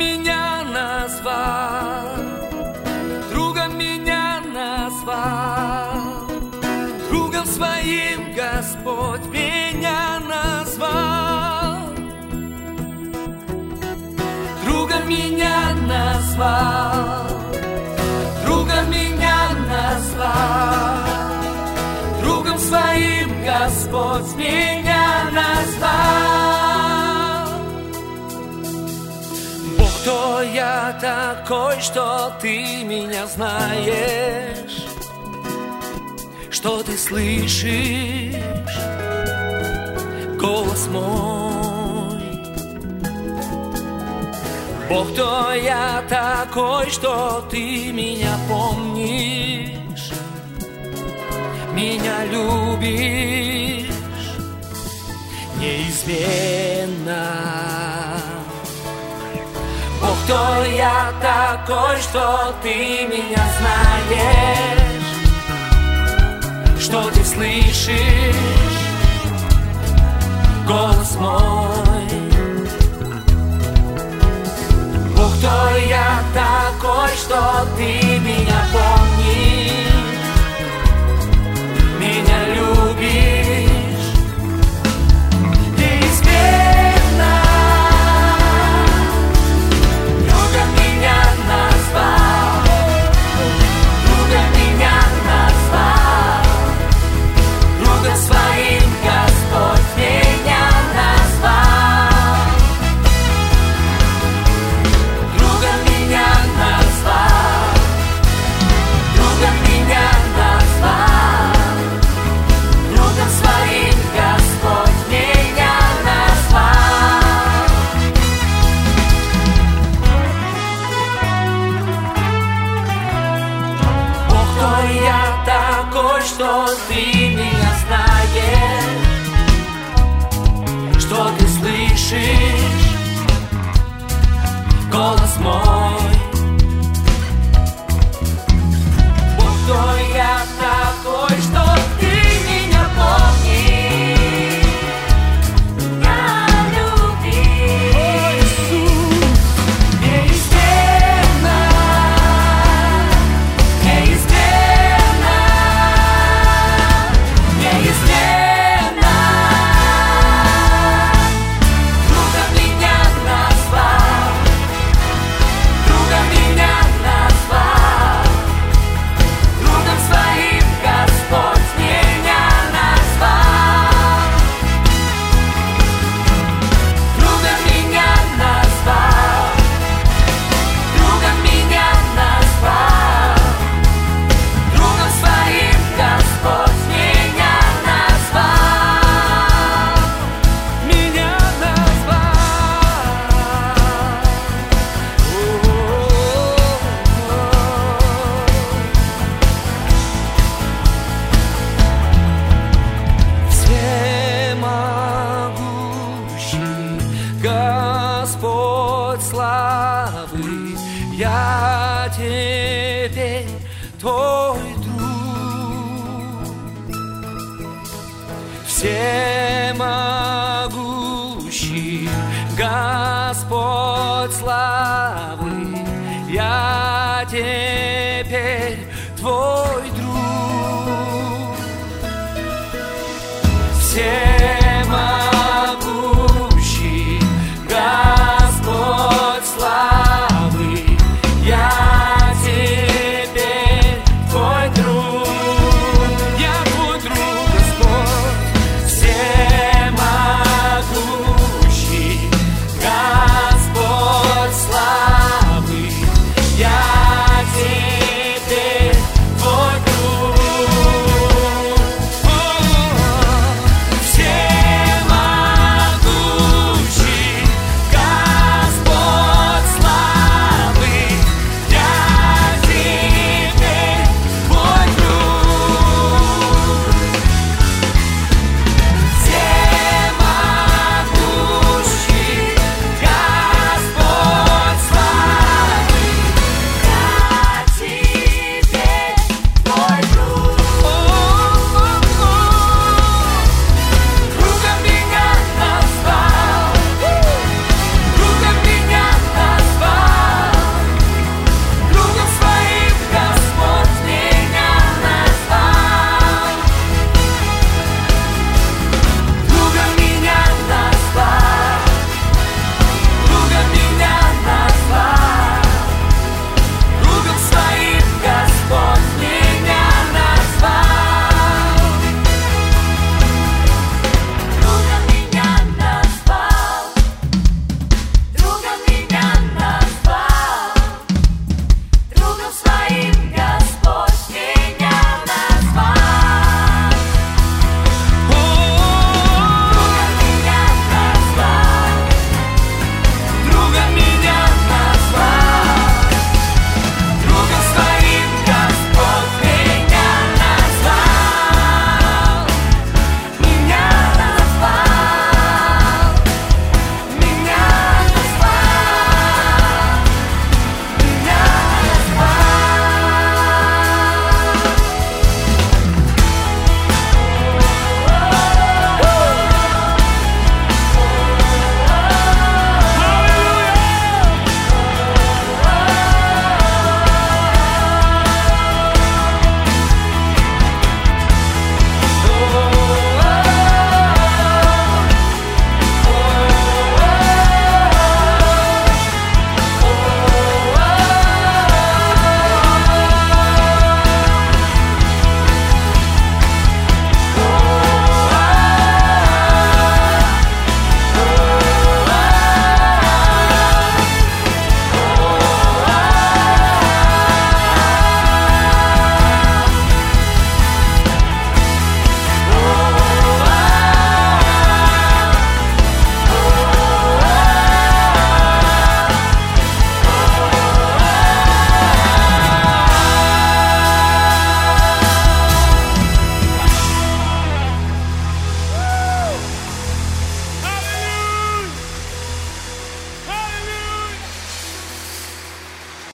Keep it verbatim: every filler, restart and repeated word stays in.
меня назвал, другом меня назвал, другом своим Господь меня назвал, другом меня назвал, другом меня назвал, другом своим Господь меня назвал. Бог, кто я такой, что ты меня знаешь, что ты слышишь голос мой. Бог, кто я такой, что ты меня помнишь, меня любишь неизменно. Бог, кто я такой, что ты меня знаешь, что ты слышишь голос мой. Бог, кто я такой, что ты меня помнишь, меня любишь неизменно. Другом меня назвал, другом меня назвал, другом своим Господь меня назвал, другом меня назвал, другом меня назвал, другом своим Господь меня назвал. Бог, кто я такой, что ты меня знаешь, что ты слышишь голос мой. Бог, кто я такой, что ты меня помнишь, меня любишь неизменно, неизменно, неизменно. Другом меня назвал, другом меня назвал, другом своим Господь меня назвал, другом меня назвал, другом меня назвал, другом своим Господь меня назвал, меня Всемогущий Господь славы, я теперь твой друг. Всемогущий Господь славы, я теперь твой друг. Все